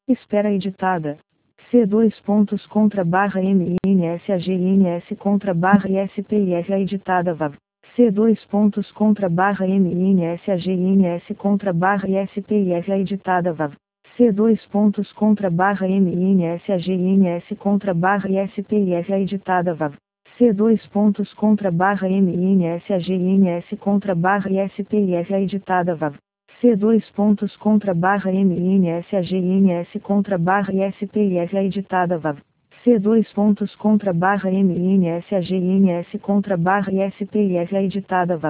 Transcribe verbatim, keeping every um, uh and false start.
Espera editada. C dois pontos contra barra M N S A G N S contra barra I S P I F A editada V A V. C dois pontos contra barra M N S A G N S contra barra I S P I F A editada V A V. C dois pontos contra barra M N S A G N S contra barra I S P I F A editada V A V. C dois pontos contra barra M N S A G N S contra barra I S P I F A editada V A V. C dois pontos contra barra M N S A G N S contra barra I S P I F A editada V A V. C dois pontos contra barra M N S A G N S contra barra I S P I F A editada V A V.